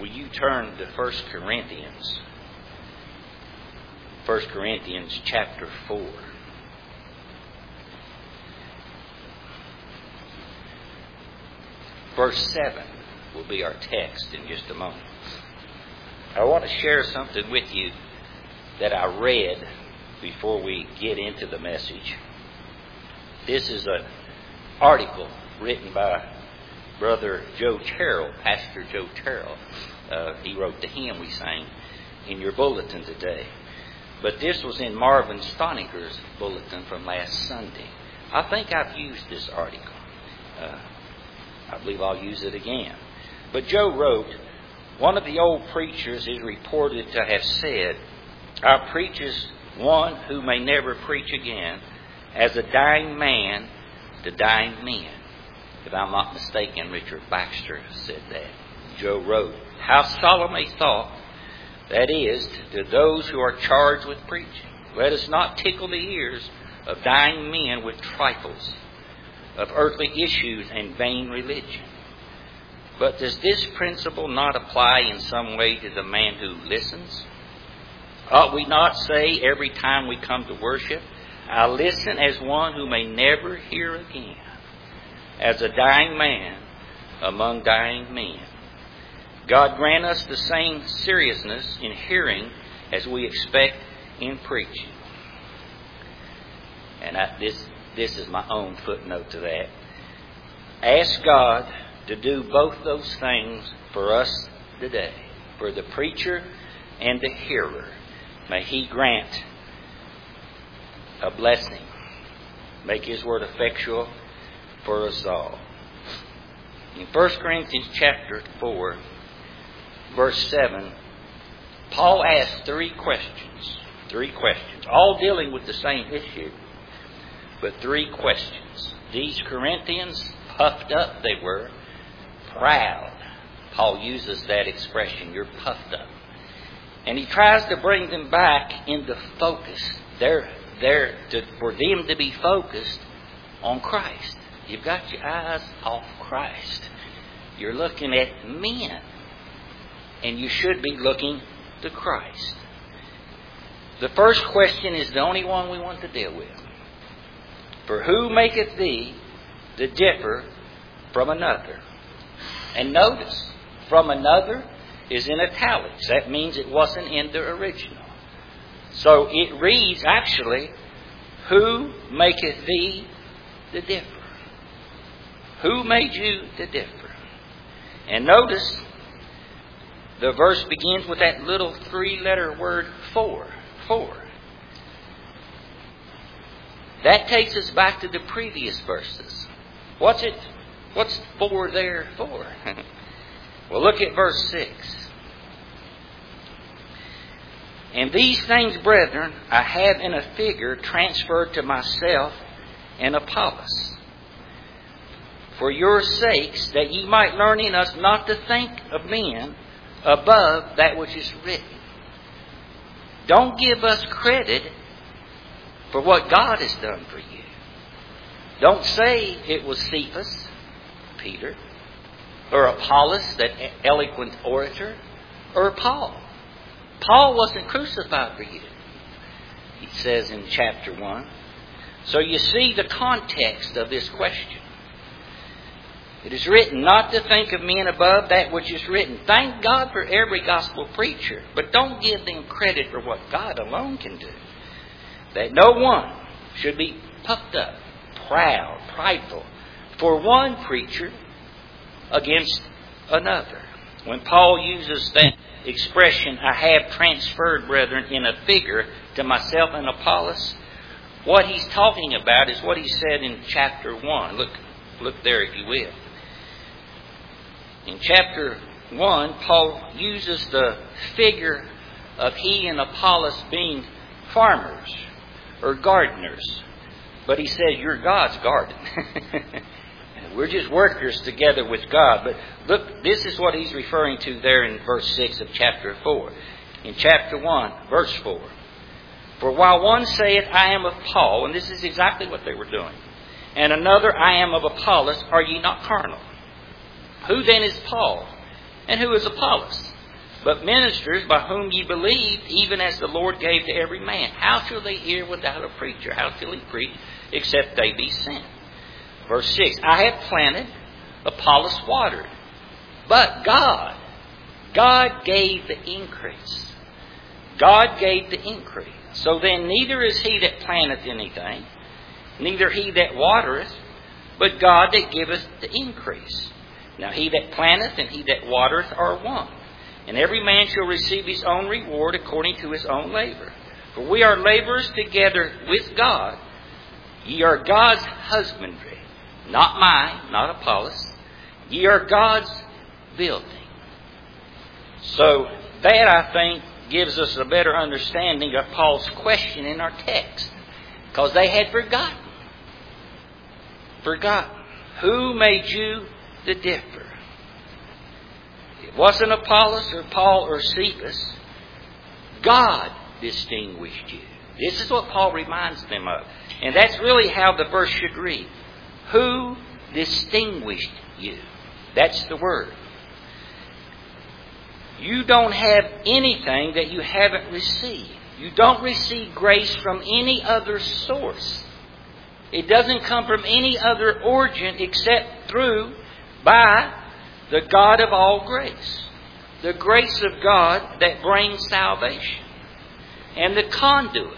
will you turn to 1 Corinthians? 1 Corinthians chapter 4. Verse 7 will be our text in just a moment. I want to share something with you that I read before we get into the message. This is an article written by Brother Joe Terrell, Pastor Joe Terrell. He wrote the hymn we sang in your bulletin today. But this was in Marvin Stoniker's bulletin from last Sunday. I think I've used this article. I believe I'll use it again. But Joe wrote, one of the old preachers is reported to have said, I preach as one who may never preach again, as a dying man to dying men. If I'm not mistaken, Richard Baxter said that. Joe wrote, how solemn a thought that is to those who are charged with preaching. Let us not tickle the ears of dying men with trifles of earthly issues and vain religion. But does this principle not apply in some way to the man who listens? Ought we not say every time we come to worship, I listen as one who may never hear again, as a dying man among dying men? God grant us the same seriousness in hearing as we expect in preaching. And this is my own footnote to that. Ask God to do both those things for us today, for the preacher and the hearer. May He grant a blessing. Make His word effectual for us all. In 1 Corinthians chapter 4, verse 7, Paul asked three questions, all dealing with the same issue, but three questions. These Corinthians, puffed up they were, proud. Paul uses that expression, you're puffed up. And he tries to bring them back into focus. For them to be focused on Christ. You've got your eyes off Christ. You're looking at men. And you should be looking to Christ. The first question is the only one we want to deal with. For who maketh thee to differ from another? And notice, from another is in italics. That means it wasn't in the original. So it reads actually, who maketh thee to differ? Who made you to differ? And notice, the verse begins with that little three-letter word for. That takes us back to the previous verses. What's for there for? Well, look at verse 6. And these things, brethren, I have in a figure transferred to myself and Apollos, for your sakes, that ye might learn in us not to think of men above that which is written. Don't give us credit for what God has done for you. Don't say it was Cephas, Peter, or Apollos, that eloquent orator, or Paul. Paul wasn't crucified for you, he says in chapter 1. So you see the context of this question. It is written not to think of men above that which is written. Thank God for every gospel preacher, but don't give them credit for what God alone can do. That no one should be puffed up, proud, prideful, for one preacher against another. When Paul uses that expression, I have transferred, brethren, in a figure to myself and Apollos, what he's talking about is what he said in chapter 1. Look there if you will. In chapter 1, Paul uses the figure of he and Apollos being farmers or gardeners. But he says, you're God's garden. We're just workers together with God. But look, this is what he's referring to there in verse 6 of chapter 4. In chapter 1, verse 4. For while one saith, I am of Paul, and this is exactly what they were doing, and another, I am of Apollos, are ye not carnal? Who then is Paul? And who is Apollos? but ministers by whom ye believed, even as the Lord gave to every man. How shall they hear without a preacher? How shall he preach except they be sent? Verse 6, I have planted, Apollos watered, but God gave the increase. God gave the increase. So then neither is he that planteth anything, neither he that watereth, but God that giveth the increase. Now he that planteth and he that watereth are one. And every man shall receive his own reward according to his own labor. For we are laborers together with God. Ye are God's husbandry, not mine, not Apollos. Ye are God's building. So that, I think, gives us a better understanding of Paul's question in our text. Because they had forgotten. Who made you the differ? It wasn't Apollos or Paul or Cephas. God distinguished you. This is what Paul reminds them of. And that's really how the verse should read. Who distinguished you? That's the word. You don't have anything that you haven't received. You don't receive grace from any other source. It doesn't come from any other origin except by the God of all grace. The grace of God that brings salvation. And the conduit.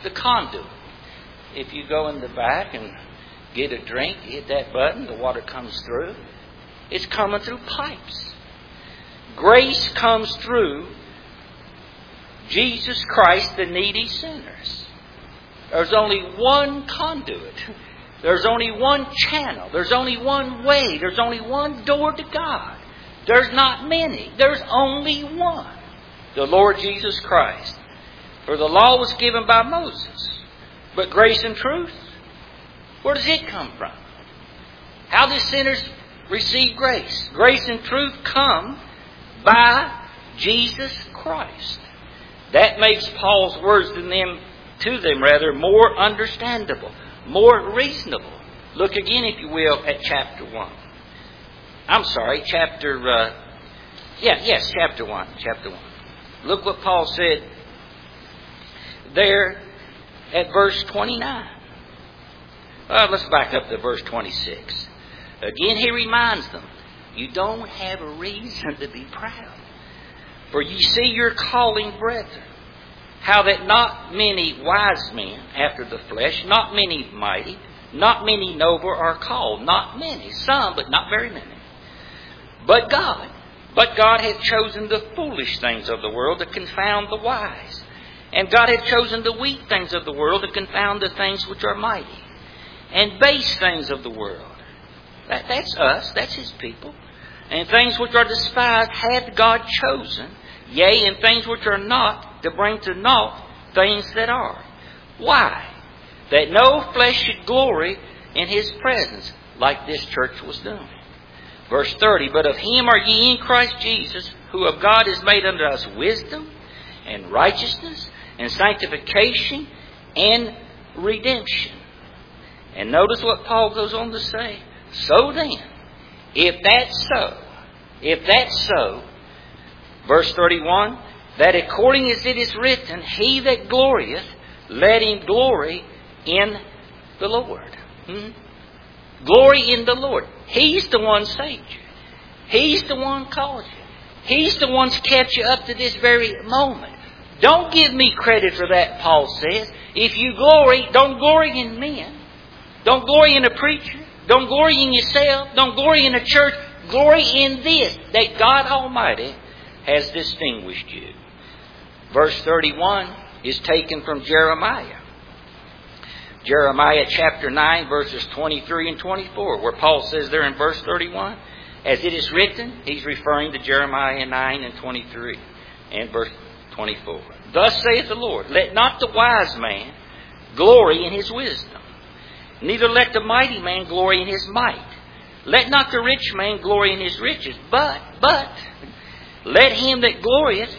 If you go in the back and get a drink, hit that button, the water comes through. It's coming through pipes. Grace comes through Jesus Christ, the needy sinners. There's only one conduit. There's only one channel. There's only one way. There's only one door to God. There's not many. There's only one. The Lord Jesus Christ. For the law was given by Moses. But grace and truth, where does it come from? How do sinners receive grace? Grace and truth come by Jesus Christ. That makes Paul's words to them more understandable, more reasonable. Look again, if you will, at chapter 1. Chapter 1. Look what Paul said there at verse 29. Let's back up to verse 26. Again, he reminds them, you don't have a reason to be proud. For ye see your calling, brethren, how that not many wise men after the flesh, not many mighty, not many noble are called. Not many, some, but not very many. But God hath chosen the foolish things of the world to confound the wise. And God hath chosen the weak things of the world to confound the things which are mighty. And base things of the world. That's us, that's His people. And things which are despised hath God chosen, yea, and things which are not, to bring to naught things that are. Why? That no flesh should glory in His presence, like this church was doing. Verse 30, but of Him are ye in Christ Jesus, who of God is made unto us wisdom, and righteousness, and sanctification, and redemption. And notice what Paul goes on to say. So then, if that's so, verse 31, that according as it is written, he that glorieth, let him glory in the Lord. Glory in the Lord. He's the one saved you. He's the one called you. He's the one kept you up to this very moment. Don't give me credit for that, Paul says. If you glory, don't glory in men. Don't glory in a preacher. Don't glory in yourself. Don't glory in a church. Glory in this, that God Almighty has distinguished you. Verse 31 is taken from Jeremiah. Jeremiah chapter 9, verses 23 and 24, where Paul says there in verse 31, as it is written, he's referring to Jeremiah 9 and 23 and verse 24. Thus saith the Lord, let not the wise man glory in his wisdom, neither let the mighty man glory in his might. Let not the rich man glory in his riches, but let him that glorieth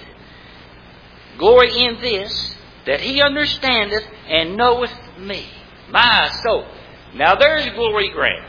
glory in this, that he understandeth and knoweth me. My soul. Now there's glory ground.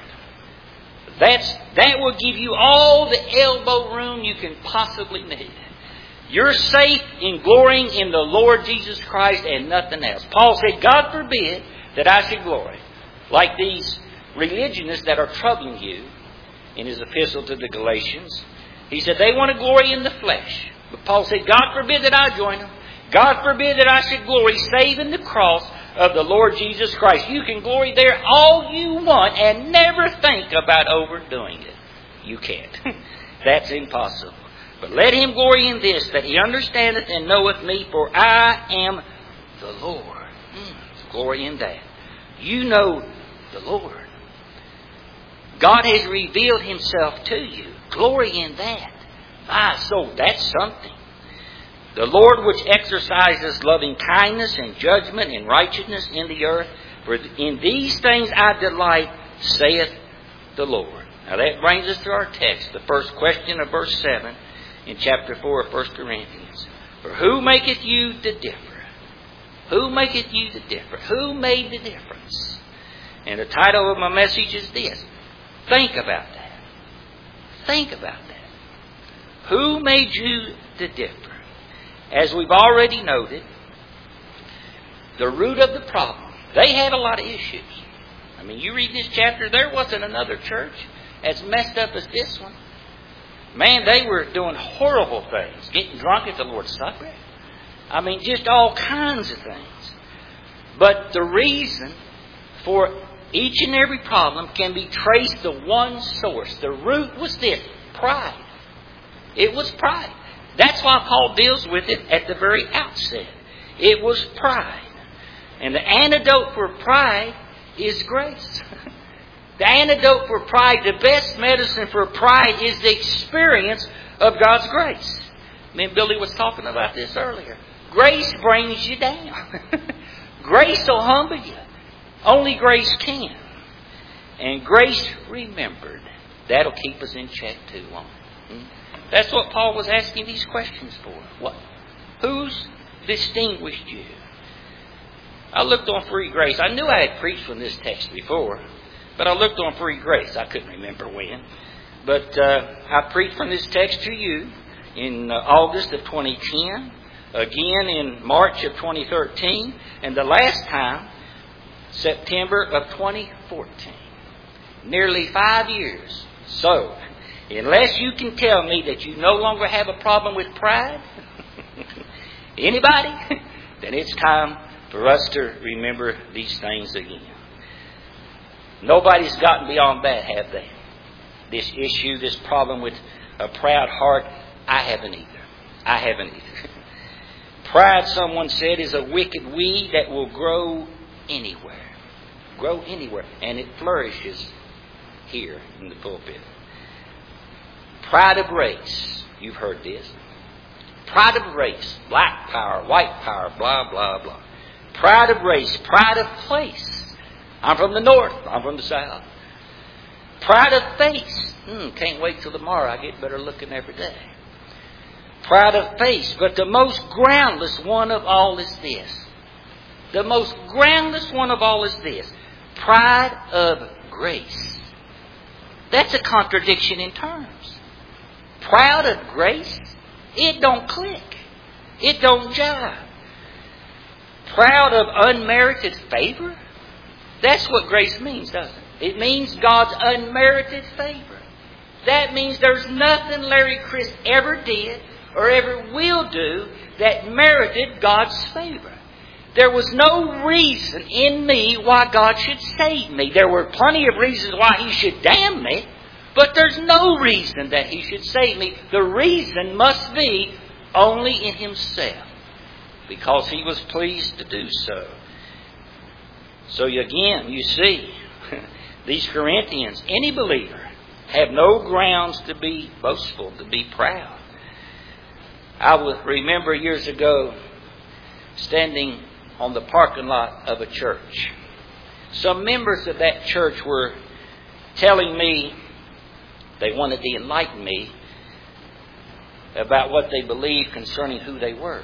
That will give you all the elbow room you can possibly need. You're safe in glorying in the Lord Jesus Christ and nothing else. Paul said, God forbid that I should glory. Like these religionists that are troubling you in his epistle to the Galatians. He said they want to glory in the flesh. But Paul said, God forbid that I join them. God forbid that I should glory save in the cross of the Lord Jesus Christ. You can glory there all you want and never think about overdoing it. You can't. That's impossible. But let him glory in this, that he understandeth and knoweth me, for I am the Lord. Glory in that. You know the Lord. God has revealed himself to you. Glory in that. My soul, that's something. The Lord which exercises loving kindness and judgment and righteousness in the earth, for in these things I delight, saith the Lord. Now that brings us to our text, the first question of verse 7 in chapter 4 of 1 Corinthians. For who maketh you to differ? Who maketh you to differ? Who made the difference? And the title of my message is this. Think about that. Think about that. Who made you to differ? As we've already noted, the root of the problem, they had a lot of issues. I mean, you read this chapter, there wasn't another church as messed up as this one. Man, they were doing horrible things. Getting drunk at the Lord's Supper. I mean, just all kinds of things. But the reason for each and every problem can be traced to one source. The root was this, pride. It was pride. That's why Paul deals with it at the very outset. It was pride. And the antidote for pride is grace. The antidote for pride, the best medicine for pride is the experience of God's grace. Me and Billy was talking about this earlier. Grace brings you down. Grace will humble you. Only grace can. And grace remembered. That'll keep us in check too, won't it? That's what Paul was asking these questions for. What? Who's distinguished you? I looked on free grace. I knew I had preached from this text before, but I looked on free grace. I couldn't remember when. But I preached from this text to you in August of 2010, again in March of 2013, and the last time, September of 2014. Nearly 5 years. So, unless you can tell me that you no longer have a problem with pride, anybody, then it's time for us to remember these things again. Nobody's gotten beyond that, have they? This issue, this problem with a proud heart, I haven't either. I haven't either. Pride, someone said, is a wicked weed that will grow anywhere. Grow anywhere. And it flourishes here in the pulpit. Pride of race. You've heard this. Pride of race. Black power, white power, blah, blah, blah. Pride of race. Pride of place. I'm from the north. I'm from the south. Pride of face. Can't wait till tomorrow. I get better looking every day. Pride of face. But the most groundless one of all is this. The most groundless one of all is this. Pride of grace. That's a contradiction in terms. Proud of grace? It don't click. It don't jive. Proud of unmerited favor? That's what grace means, doesn't it? It means God's unmerited favor. That means there's nothing Larry Chris ever did or ever will do that merited God's favor. There was no reason in me why God should save me. There were plenty of reasons why He should damn me, but there's no reason that He should save me. The reason must be only in Himself, because He was pleased to do so. So again, you see, these Corinthians, any believer, have no grounds to be boastful, to be proud. I remember years ago standing on the parking lot of a church. Some members of that church were telling me they wanted to enlighten me about what they believed concerning who they were.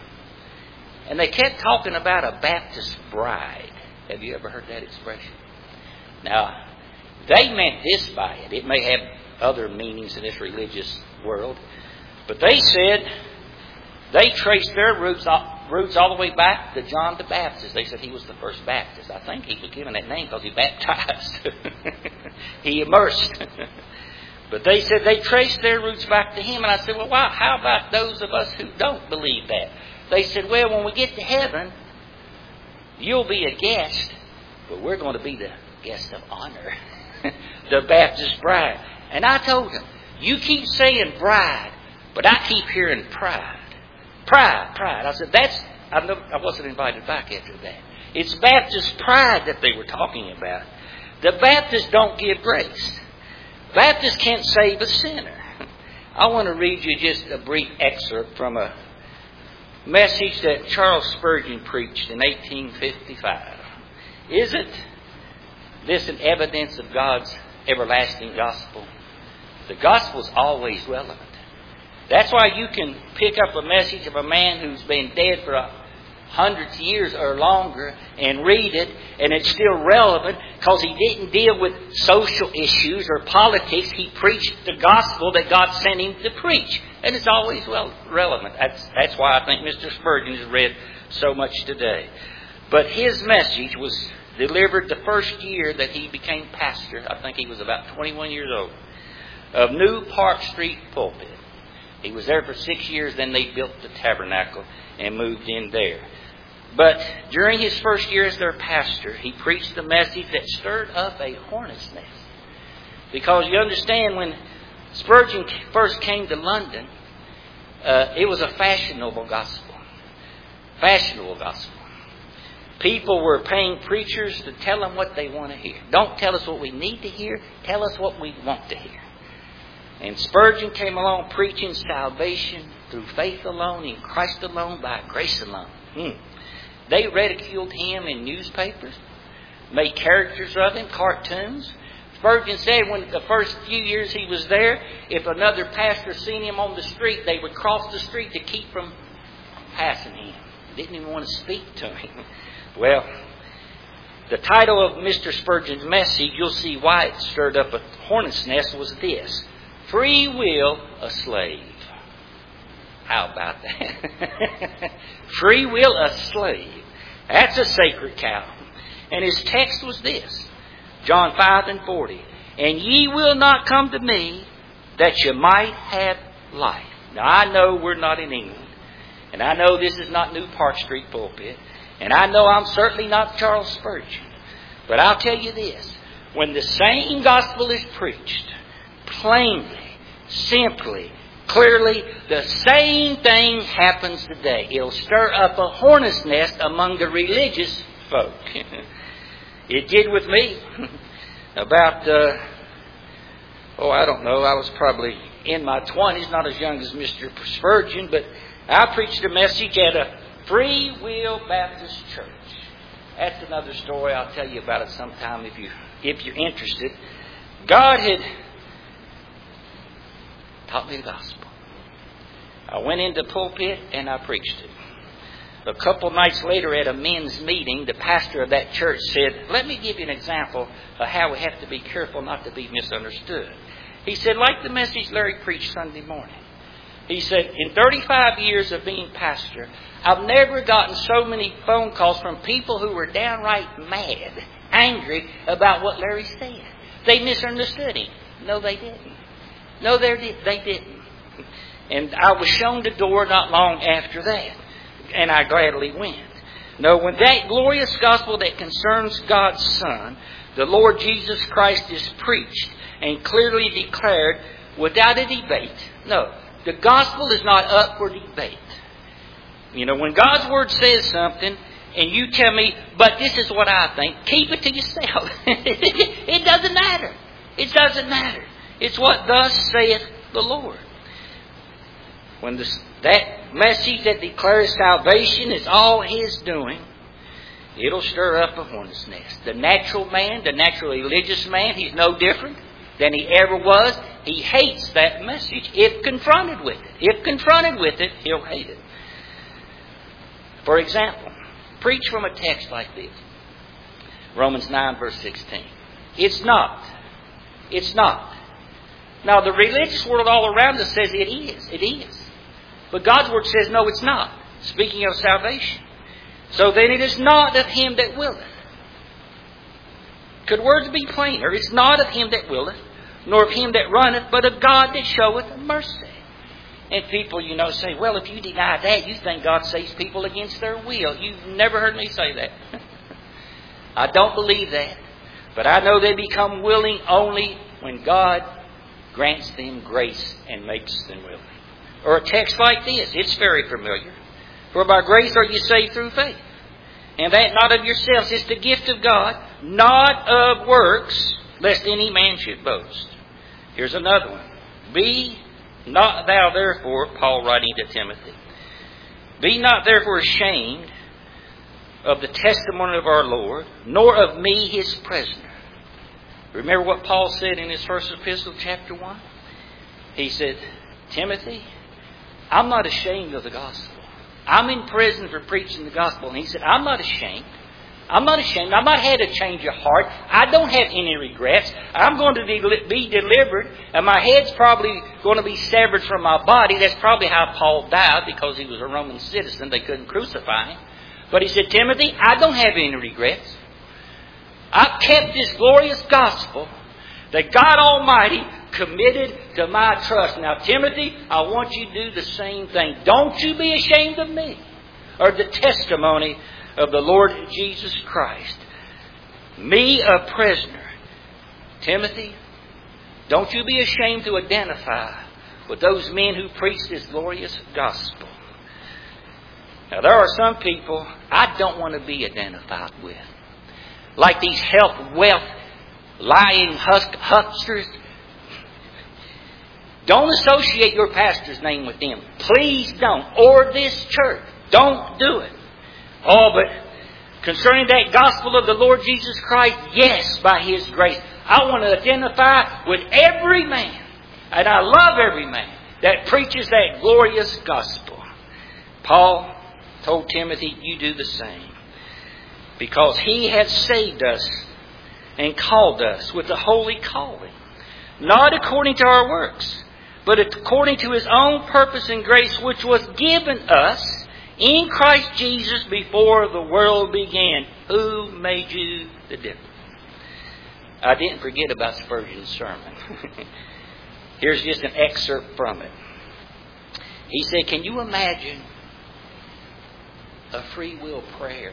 And they kept talking about a Baptist bride. Have you ever heard that expression? Now, they meant this by it. It may have other meanings in this religious world. But they said They traced their roots all the way back to John the Baptist. They said he was the first Baptist. I think he was given that name because he baptized. He immersed. But they said they traced their roots back to him. And I said, well, wow, how about those of us who don't believe that? They said, well, when we get to heaven, you'll be a guest, but we're going to be the guest of honor, the Baptist bride. And I told them, you keep saying bride, but I keep hearing pride. Pride. I said, I wasn't invited back after that. It's Baptist pride that they were talking about. The Baptists don't give grace. Baptists can't save a sinner. I want to read you just a brief excerpt from a message that Charles Spurgeon preached in 1855. Isn't this an evidence of God's everlasting gospel? The gospel is always relevant. That's why you can pick up a message of a man who's been dead for hundreds of years or longer and read it, and it's still relevant because he didn't deal with social issues or politics. He preached the gospel that God sent him to preach, and it's always relevant. That's why I think Mr. Spurgeon is read so much today. But his message was delivered the first year that he became pastor. I think he was about 21 years old, of New Park Street pulpit. He was there for 6 years, then they built the tabernacle and moved in there. But during his first year as their pastor, he preached a message that stirred up a hornet's nest. Because you understand, when Spurgeon first came to London, it was a fashionable gospel. Fashionable gospel. People were paying preachers to tell them what they want to hear. Don't tell us what we need to hear. Tell us what we want to hear. And Spurgeon came along preaching salvation through faith alone, in Christ alone, by grace alone. They ridiculed him in newspapers, made characters of him, cartoons. Spurgeon said when the first few years he was there, if another pastor seen him on the street, they would cross the street to keep from passing him. Didn't even want to speak to him. Well, the title of Mr. Spurgeon's message, you'll see why it stirred up a hornet's nest, was this: Free will a slave. How about that? Free will a slave. That's a sacred cow. And his text was this, John 5:40. And ye will not come to me that you might have life. Now I know we're not in England. And I know this is not New Park Street pulpit. And I know I'm certainly not Charles Spurgeon. But I'll tell you this. When the same gospel is preached, plainly, simply, clearly, the same thing happens today. It'll stir up a hornet's nest among the religious folk. It did with me. About, I don't know, I was probably in my 20s, not as young as Mr. Spurgeon, but I preached a message at a Free Will Baptist church. That's another story. I'll tell you about it sometime if you're interested. God had taught me the gospel. I went into the pulpit and I preached it. A couple nights later at a men's meeting, the pastor of that church said, let me give you an example of how we have to be careful not to be misunderstood. He said, like the message Larry preached Sunday morning. He said, in 35 years of being pastor, I've never gotten so many phone calls from people who were downright mad, angry about what Larry said. They misunderstood him. No, they didn't. No, they didn't. And I was shown the door not long after that. And I gladly went. No, when that glorious gospel that concerns God's Son, the Lord Jesus Christ, is preached and clearly declared without a debate. No, the gospel is not up for debate. You know, when God's Word says something and you tell me, but this is what I think, keep it to yourself. It doesn't matter. It doesn't matter. It's what thus saith the Lord. When that message that declares salvation is all His doing, it'll stir up a hornet's nest. The natural man, the natural religious man, he's no different than he ever was. He hates that message if confronted with it. If confronted with it, he'll hate it. For example, preach from a text like this. Romans 9 verse 16. It's not. It's not. Now the religious world all around us says it is. It is. But God's Word says, no, it's not. Speaking of salvation. So then it is not of him that willeth. Could words be plainer? It's not of him that willeth, nor of him that runneth, but of God that showeth mercy. And people, say, well, if you deny that, you think God saves people against their will. You've never heard me say that. I don't believe that. But I know they become willing only when God grants them grace and makes them willing. Or a text like this. It's very familiar. For by grace are you saved through faith. And that not of yourselves. It's the gift of God, not of works, lest any man should boast. Here's another one. Be not thou therefore, Paul writing to Timothy, be not therefore ashamed of the testimony of our Lord, nor of me his prisoner. Remember what Paul said in his first epistle, chapter 1? He said, Timothy, I'm not ashamed of the gospel. I'm in prison for preaching the gospel. And he said, I'm not ashamed. I'm not ashamed. I've not had a change of heart. I don't have any regrets. I'm going to be delivered. And my head's probably going to be severed from my body. That's probably how Paul died, because he was a Roman citizen. They couldn't crucify him. But he said, Timothy, I don't have any regrets. I've kept this glorious gospel that God Almighty committed to my trust. Now, Timothy, I want you to do the same thing. Don't you be ashamed of me or the testimony of the Lord Jesus Christ. Me, a prisoner. Timothy, don't you be ashamed to identify with those men who preach this glorious gospel. Now, there are some people I don't want to be identified with. Like these health, wealth, lying hucksters. Don't associate your pastor's name with them. Please don't. Or this church. Don't do it. Oh, but concerning that gospel of the Lord Jesus Christ, yes, by His grace. I want to identify with every man, and I love every man that preaches that glorious gospel. Paul told Timothy, you do the same. Because he hath saved us and called us with a holy calling, not according to our works, but according to His own purpose and grace, which was given us in Christ Jesus before the world began. Who made you the difference? I didn't forget about Spurgeon's sermon. Here's just an excerpt from it. He said, can you imagine a free will prayer?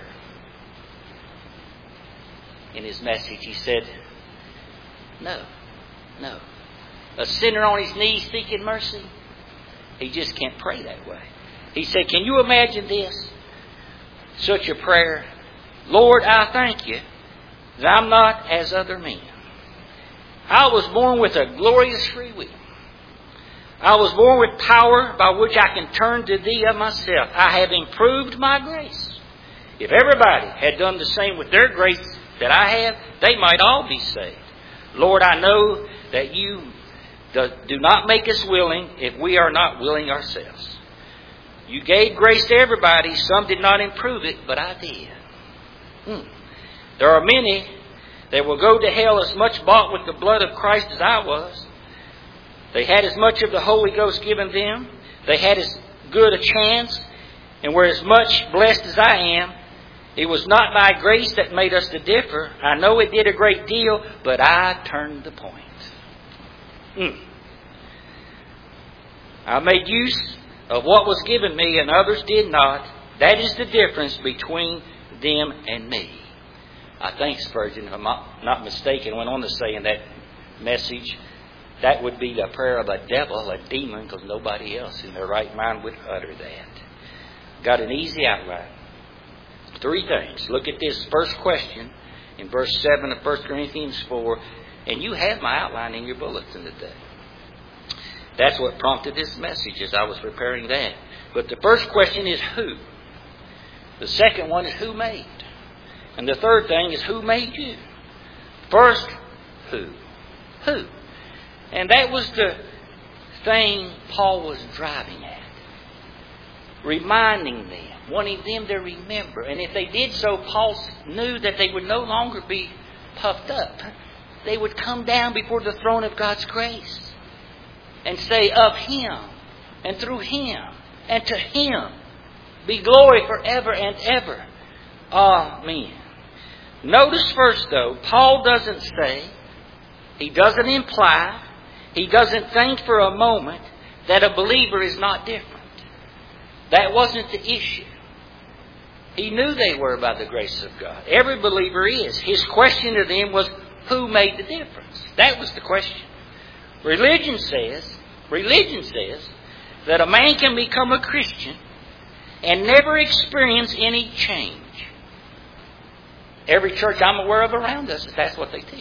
In his message, he said, no. A sinner on his knees seeking mercy, he just can't pray that way. He said, can you imagine this? Such a prayer. Lord, I thank you that I'm not as other men. I was born with a glorious free will. I was born with power by which I can turn to Thee of myself. I have improved my grace. If everybody had done the same with their grace that I have, they might all be saved. Lord, I know that You do not make us willing if we are not willing ourselves. You gave grace to everybody. Some did not improve it, but I did. There are many that will go to hell as much bought with the blood of Christ as I was. They had as much of the Holy Ghost given them. They had as good a chance and were as much blessed as I am. It was not Thy grace that made us to differ. I know it did a great deal, but I turned the point. I made use of what was given me and others did not. That is the difference between them and me. I think Spurgeon, if I'm not mistaken, went on to say in that message, that would be the prayer of a devil, a demon, because nobody else in their right mind would utter that. Got an easy outline. 3 things. Look at this first question in verse 7 of 1 Corinthians 4. And you have my outline in your bulletin today. That's what prompted this message as I was preparing that. But the first question is who? The second one is who made? And the third thing is who made you? First, who? Who? And that was the thing Paul was driving at. Reminding them. Wanting them to remember. And if they did so, Paul knew that they would no longer be puffed up. They would come down before the throne of God's grace and say, of Him and through Him And to Him be glory forever and ever. Amen. Notice first though, Paul doesn't say, he doesn't imply, he doesn't think for a moment that a believer is not different. That wasn't the issue. He knew they were by the grace of God. Every believer is. His question to them was, who made the difference? That was the question. Religion says that a man can become a Christian and never experience any change. Every church I'm aware of around us, that's what they teach.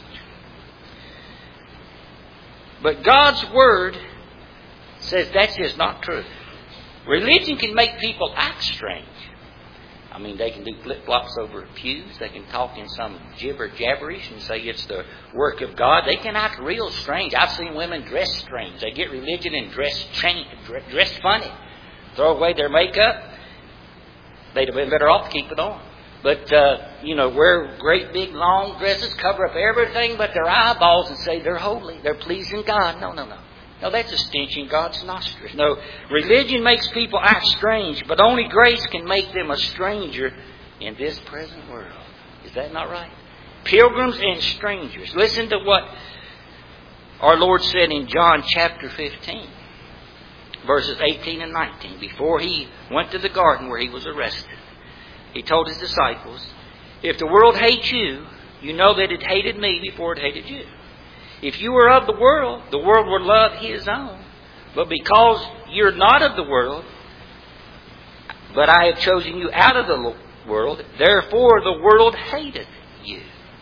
But God's Word says that's just not true. Religion can make people act strange. I mean, they can do flip-flops over pews. They can talk in some gibber-jabberish and say it's the work of God. They can act real strange. I've seen women dress strange. They get religion and dress funny. Throw away their makeup. They'd have been better off to keep it on. But, wear great big long dresses, cover up everything but their eyeballs and say they're holy, they're pleasing God. No. No, that's a stench in God's nostrils. No, religion makes people act strange, but only grace can make them a stranger in this present world. Is that not right? Pilgrims and strangers. Listen to what our Lord said in John chapter 15, verses 18 and 19, before He went to the garden where He was arrested. He told His disciples, if the world hates you, you know that it hated me before it hated you. If you were of the world would love His own. But because you're not of the world, but I have chosen you out of the world, therefore the world hated you.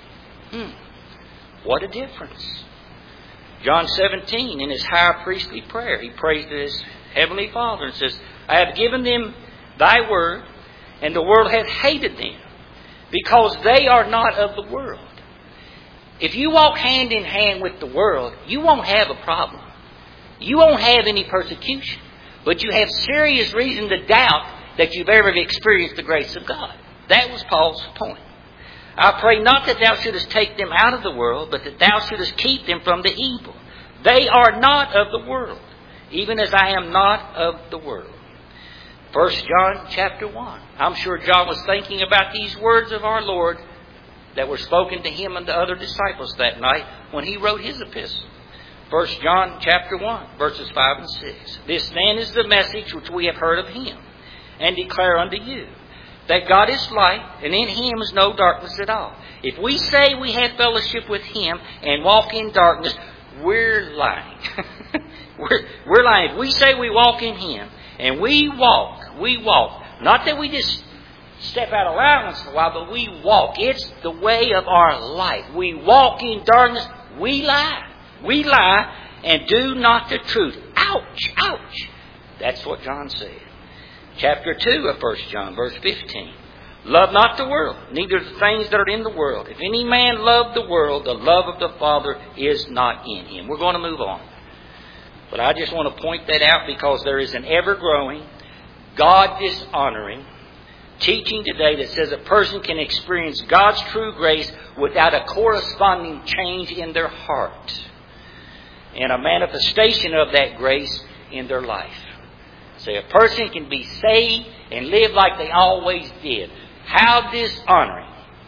What a difference. John 17, in His high priestly prayer, He prays to His heavenly Father and says, I have given them Thy word, and the world hath hated them, because they are not of the world. If you walk hand in hand with the world, you won't have a problem. You won't have any persecution. But you have serious reason to doubt that you've ever experienced the grace of God. That was Paul's point. I pray not that Thou shouldest take them out of the world, but that Thou shouldest keep them from the evil. They are not of the world, even as I am not of the world. 1 John chapter 1. I'm sure John was thinking about these words of our Lord that were spoken to him and the other disciples that night when he wrote his epistle. 1 John chapter 1, verses 5 and 6. This then is the message which we have heard of Him, and declare unto you, that God is light, and in Him is no darkness at all. If we say we have fellowship with Him and walk in darkness, we're lying. we're lying. If we say we walk in Him, and we walk. Not that we just step out of line once in a while, but we walk. It's the way of our life. We walk in darkness. We lie. We lie and do not the truth. Ouch! Ouch! That's what John said. Chapter 2 of 1 John, verse 15. Love not the world, neither the things that are in the world. If any man love the world, the love of the Father is not in him. We're going to move on. But I just want to point that out because there is an ever-growing, God-dishonoring teaching today that says a person can experience God's true grace without a corresponding change in their heart and a manifestation of that grace in their life. So a person can be saved and live like they always did. How dishonoring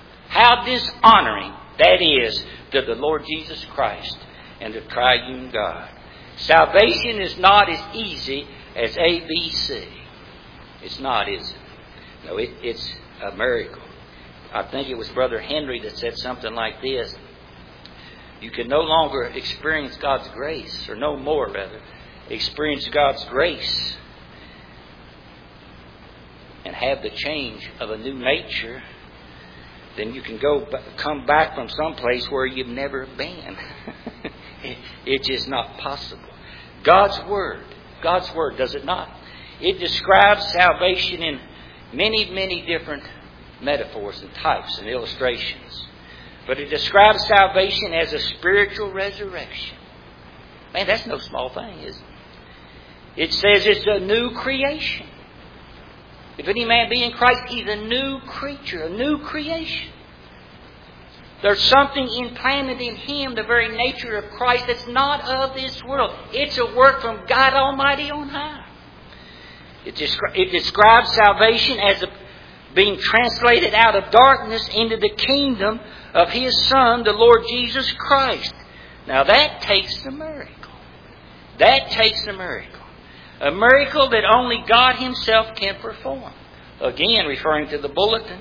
that is to the Lord Jesus Christ and the triune God. Salvation is not as easy as ABC. It's not, is it? No, it's a miracle. I think it was Brother Henry that said something like this. You can no longer experience God's grace, or no more rather, experience God's grace and have the change of a new nature, then you can come back from some place where you've never been. It's just not possible. God's Word, does it not? It describes salvation in many, many different metaphors and types and illustrations. But it describes salvation as a spiritual resurrection. Man, that's no small thing, is it? It says it's a new creation. If any man be in Christ, he's a new creature, a new creation. There's something implanted in him, the very nature of Christ, that's not of this world. It's a work from God Almighty on high. It describes salvation as being translated out of darkness into the kingdom of His Son, the Lord Jesus Christ. Now that takes a miracle. That takes a miracle. A miracle that only God Himself can perform. Again, referring to the bulletin,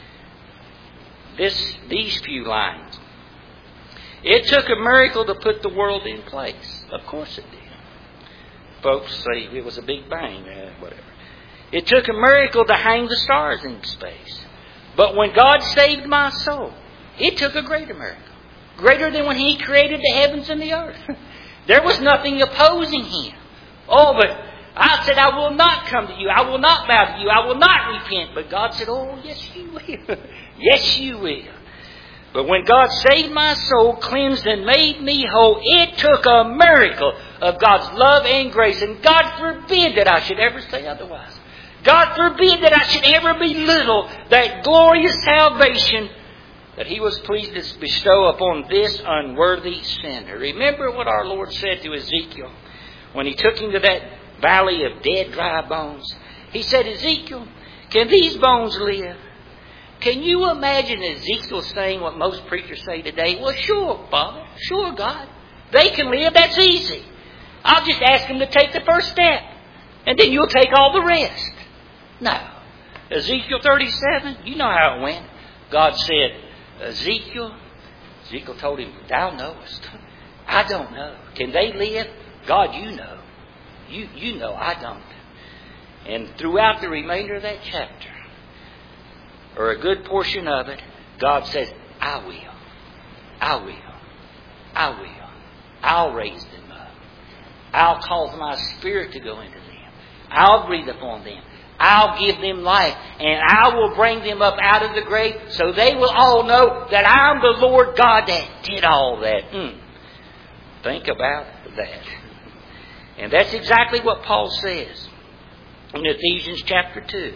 these few lines. It took a miracle to put the world in place. Of course it did. Folks say it was a big bang, whatever. It took a miracle to hang the stars in space. But when God saved my soul, it took a greater miracle. Greater than when He created the heavens and the earth. There was nothing opposing Him. Oh, but I said, I will not come to you. I will not bow to you. I will not repent. But God said, oh, yes, you will. Yes, you will. But when God saved my soul, cleansed and made me whole, it took a miracle of God's love and grace. And God forbid that I should ever say otherwise. God forbid that I should ever belittle that glorious salvation that He was pleased to bestow upon this unworthy sinner. Remember what our Lord said to Ezekiel when He took him to that valley of dead, dry bones. He said, Ezekiel, can these bones live? Can you imagine Ezekiel saying what most preachers say today? Well, sure, Father. Sure, God. They can live. That's easy. I'll just ask them to take the first step. And then you'll take all the rest. No. Ezekiel 37, you know how it went. God said, Ezekiel told him, thou knowest. I don't know. Can they live? God, you know. You know, I don't. And throughout the remainder of that chapter, or a good portion of it, God says, I will. I will. I will. I'll raise them up. I'll cause my Spirit to go into them. I'll breathe upon them. I'll give them life. And I will bring them up out of the grave so they will all know that I'm the Lord God that did all that. Think about that. And that's exactly what Paul says in Ephesians chapter 2.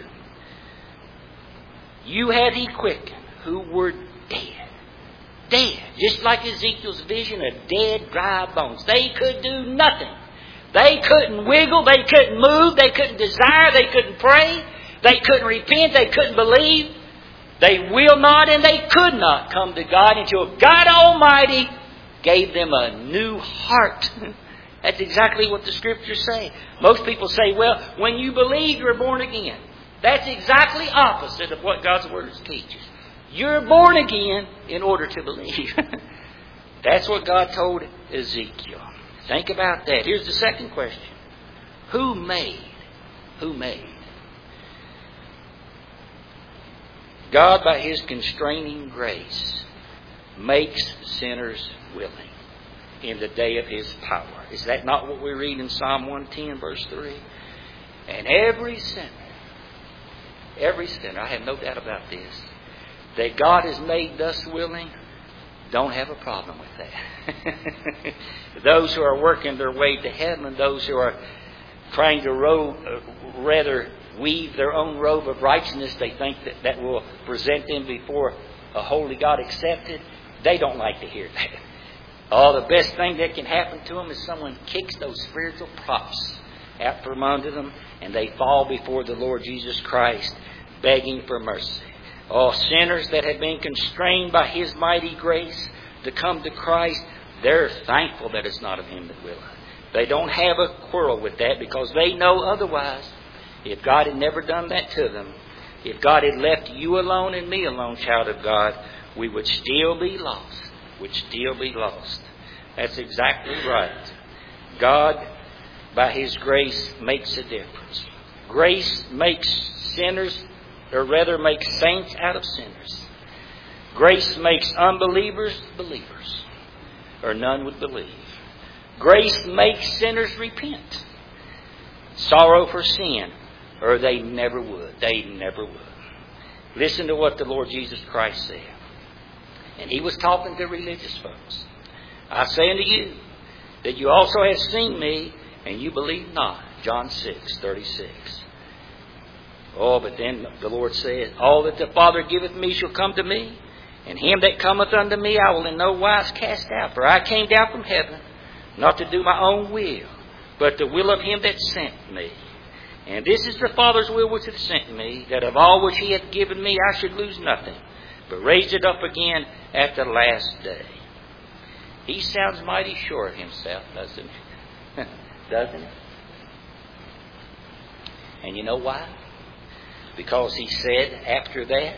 You had He quickened who were dead. Dead. Just like Ezekiel's vision of dead, dry bones. They could do nothing. They couldn't wiggle. They couldn't move. They couldn't desire. They couldn't pray. They couldn't repent. They couldn't believe. They will not and they could not come to God until God Almighty gave them a new heart. That's exactly what the Scriptures say. Most people say, well, when you believe, you're born again. That's exactly opposite of what God's Word teaches. You're born again in order to believe. That's what God told Ezekiel. Think about that. Here's the second question. Who made? Who made? God, by His constraining grace, makes sinners willing in the day of His power. Is that not what we read in Psalm 110, verse 3? And every sinner, I have no doubt about this, that God has made thus willing, don't have a problem with that. Those who are working their way to heaven, those who are trying to weave their own robe of righteousness, they think that will present them before a holy God accepted. They don't like to hear that. Oh, the best thing that can happen to them is someone kicks those spiritual props out from under them and they fall before the Lord Jesus Christ begging for mercy. Oh, sinners that have been constrained by His mighty grace to come to Christ, they're thankful that it's not of Him that willeth. They don't have a quarrel with that because they know otherwise. If God had never done that to them, if God had left you alone and me alone, child of God, we would still be lost. Would still be lost. That's exactly right. God, by His grace, makes a difference. Grace makes sinners, or rather makes saints out of sinners. Grace makes unbelievers believers, or none would believe. Grace makes sinners repent. Sorrow for sin, or they never would. They never would. Listen to what the Lord Jesus Christ said. And He was talking to religious folks. I say unto you that you also have seen me, and you believe not. John 6:36. Oh, but then the Lord said, all that the Father giveth me shall come to me, and him that cometh unto me I will in no wise cast out. For I came down from heaven, not to do my own will, but the will of Him that sent me. And this is the Father's will which hath sent me, that of all which he hath given me I should lose nothing, but raise it up again at the last day. He sounds mighty sure of himself, doesn't he? Doesn't he? And you know why? Because he said after that,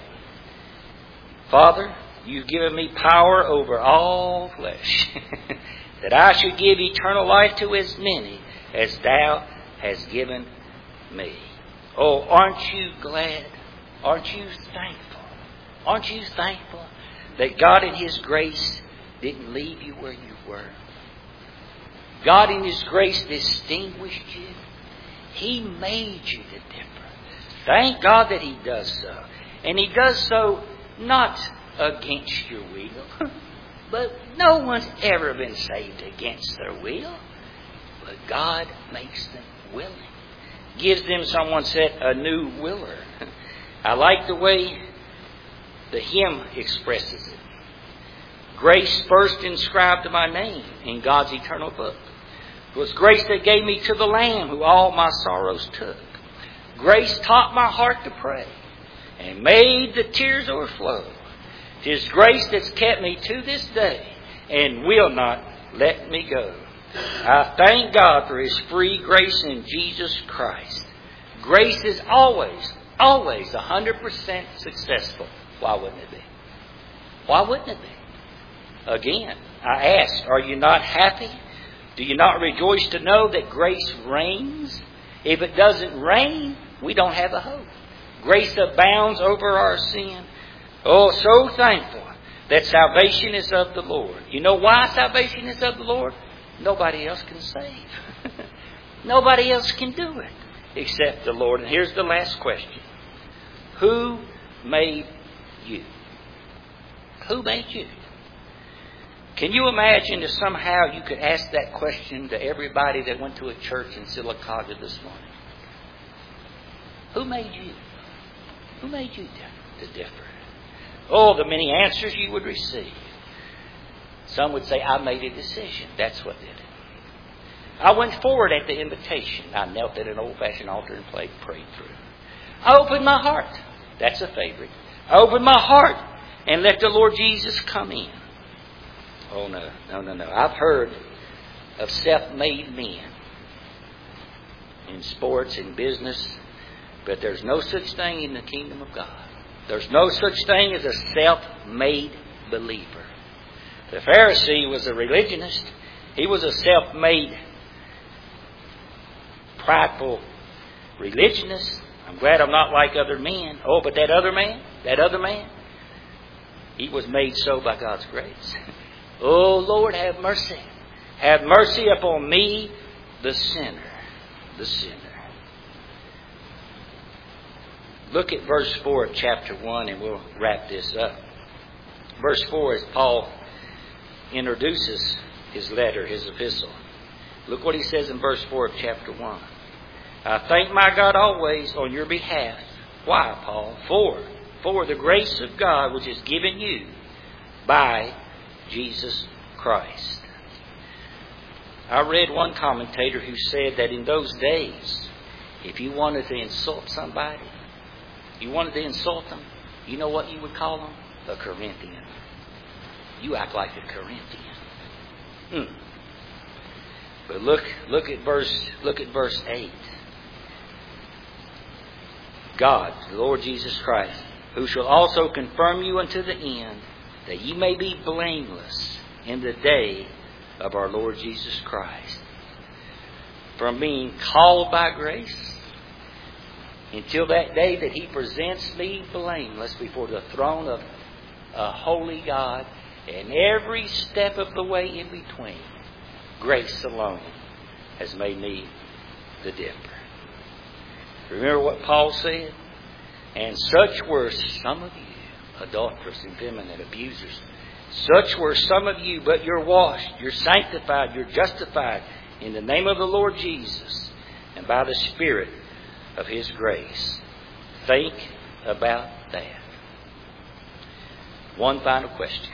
Father, you've given me power over all flesh, that I should give eternal life to as many as thou hast given me. Oh, aren't you glad? Aren't you thankful? Aren't you thankful that God in His grace didn't leave you where you were? God in His grace distinguished you. He made you the difference. Thank God that He does so. And He does so not against your will. But no one's ever been saved against their will. But God makes them willing. Gives them, someone said, a new willer. I like the way the hymn expresses it. Grace first inscribed my name in God's eternal book. It was grace that gave me to the Lamb who all my sorrows took. Grace taught my heart to pray and made the tears overflow. 'Tis grace that's kept me to this day and will not let me go. I thank God for His free grace in Jesus Christ. Grace is always 100% successful. Why wouldn't it be? Why wouldn't it be? Again, I ask, are you not happy? Do you not rejoice to know that grace reigns? If it doesn't reign, we don't have a hope. Grace abounds over our sin. Oh, so thankful that salvation is of the Lord. You know why salvation is of the Lord? Nobody else can save. Nobody else can do it except the Lord. And here's the last question. Who made you? Who made you? Can you imagine if somehow you could ask that question to everybody that went to a church in Sylacauga this morning? Who made you? Who made you to differ? Oh, the many answers you would receive. Some would say, I made a decision. That's what did it. I went forward at the invitation. I knelt at an old-fashioned altar and prayed through. I opened my heart. That's a favorite. I opened my heart and let the Lord Jesus come in. Oh, no. I've heard of self-made men in sports and business, but there's no such thing in the kingdom of God. There's no such thing as a self-made believer. The Pharisee was a religionist. He was a self-made, prideful religionist. I'm glad I'm not like other men. Oh, but that other man, he was made so by God's grace. Oh, Lord, have mercy. Have mercy upon me, the sinner. The sinner. Look at verse 4 of chapter 1 and we'll wrap this up. Verse 4 is Paul introduces his letter, his epistle. Look what he says in verse 4 of chapter 1. I thank my God always on your behalf. Why, Paul? For the grace of God which is given you by Jesus Christ. I read one commentator who said that in those days, if you wanted to insult somebody, you wanted to insult them, you know what you would call them? A Corinthian. You act like a Corinthian. But look at verse 8. God, the Lord Jesus Christ, who shall also confirm you unto the end, that ye may be blameless in the day of our Lord Jesus Christ. From being called by grace until that day that He presents me blameless before the throne of a holy God, and every step of the way in between, grace alone has made me the difference. Remember what Paul said? And such were some of you, adulterous, effeminate, abusers. Such were some of you, but you're washed, you're sanctified, you're justified in the name of the Lord Jesus and by the Spirit of His grace. Think about that. One final question.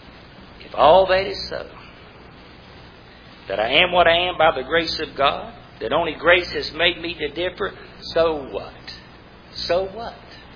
If all that is so, that I am what I am by the grace of God, that only grace has made me to differ, so what? So what?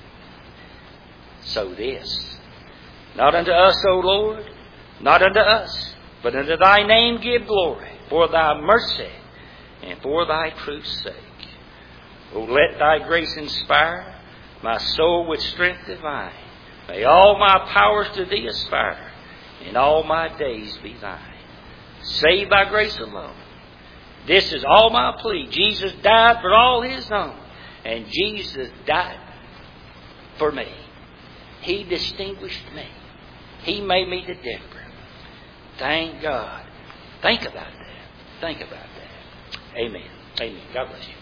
So this. Not unto us, O Lord, not unto us, but unto thy name give glory, for thy mercy and for thy truth's sake. O let thy grace inspire my soul with strength divine. May all my powers to thee aspire, and all my days be thine. Saved by grace alone. This is all my plea. Jesus died for all his own, and Jesus died for me. He distinguished me. He made me the different. Thank God. Think about that. Think about that. Amen. Amen. God bless you.